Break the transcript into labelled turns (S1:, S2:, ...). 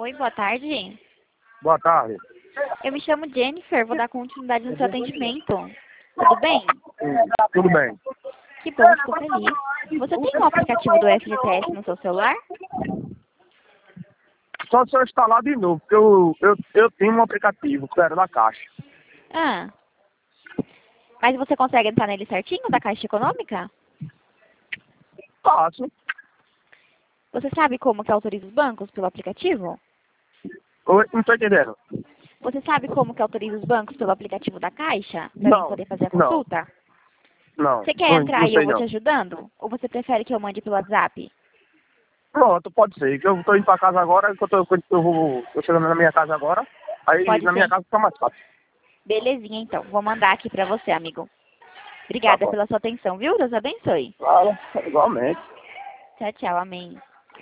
S1: Oi, boa tarde.
S2: Boa tarde.
S1: Eu me chamo Jennifer, vou dar continuidade no seu atendimento. Tudo bem?
S2: Tudo bem.
S1: Que bom, fico feliz. Você tem o aplicativo do FGTS no seu celular?
S2: Só se eu instalar de novo, porque eu tenho um aplicativo que era da Caixa.
S1: Ah. Mas você consegue entrar nele certinho, da Caixa Econômica?
S2: Fácil.
S1: Você sabe como que autoriza os bancos pelo aplicativo?
S2: Oi, não tô entendendo.
S1: Você sabe como que autoriza os bancos pelo aplicativo da Caixa? Para mim
S2: Não,
S1: poder fazer a
S2: não,
S1: consulta?
S2: não.
S1: Você quer
S2: Não,
S1: entrar
S2: não
S1: e eu
S2: sei
S1: vou te
S2: não.
S1: ajudando? Ou você prefere que eu mande pelo WhatsApp?
S2: Pronto, pode ser. Que eu tô indo pra casa agora, que tô chegando na minha casa agora. Aí
S1: Pode
S2: na minha
S1: ser.
S2: casa fica mais fácil.
S1: Belezinha, então. Vou mandar aqui pra você, amigo.
S2: Tá
S1: Obrigada
S2: bom.
S1: pela sua atenção, viu? Deus abençoe.
S2: Claro, igualmente.
S1: Tchau, tchau. Amém.